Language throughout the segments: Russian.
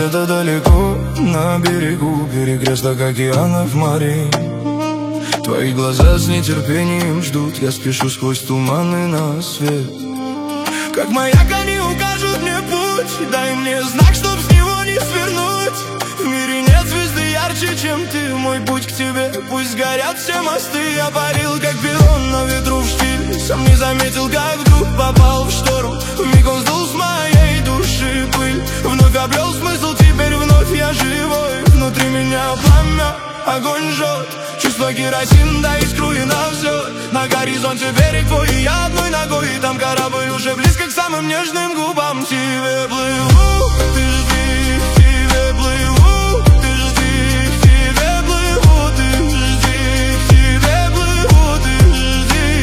где-то далеко, на берегу перекресток океанов морей. Твои глаза с нетерпением ждут, я спешу сквозь туманы на свет. Как маяк они укажут мне путь, дай мне знак, чтоб с него не свернуть. В мире нет звезды ярче, чем ты, мой путь к тебе, пусть горят все мосты. Я парил, как пион на ветру в штиль, сам не заметил, как вдруг попал в шторм. Вмиг он сдул с моей души пыль, вновь обрел смысл, теперь вновь я живой. Внутри меня пламя, огонь жжет, чувство керосин, да искру и на взлет. На горизонте берег твой, и я одной ногой, и там корабль уже близко к самым нежным губам. Тебе плыву, ты жди, тебе плыву, ты жди, тебе плыву, ты жди, тебе плыву, ты жди.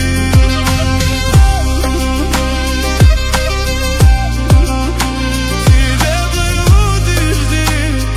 Тебе плыву, ты жди.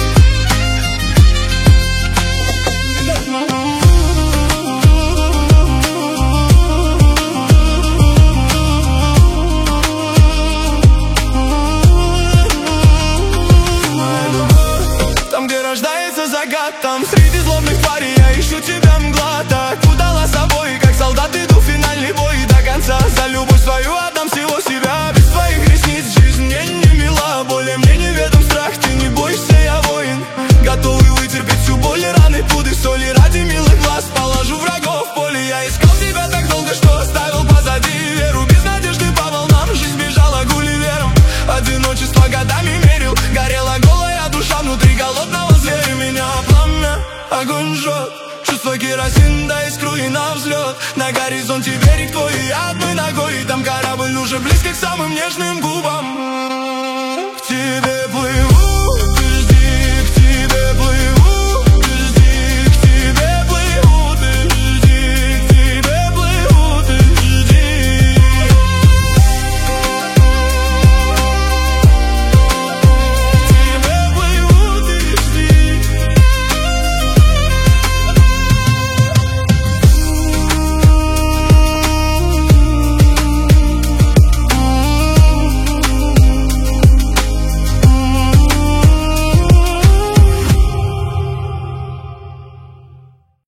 Там среди злобных тварей я ищу тебя, мгла. Так удала собой, как солдат иду в финальный бой до конца. За любовь свою отдам всего себя. Без твоих ресниц жизнь мне не мила. Более мне неведом страх, ты не бойся, я воин. Готовый вытерпеть всю боль и раны, пуды соли. Ради милых глаз положу врагов в поле. Я искал тебя так долго, что оставил позади веру. Без надежды по волнам жизнь бежала гулливером. Одиночество годами мерил, горела голая душа внутри голодного зверя. Меня пламя, огонь жжет, чувство керосин, да искру и на взлет. На горизонте берег твой, и я одной ногой, и там корабль уже близко к самым нежным губам.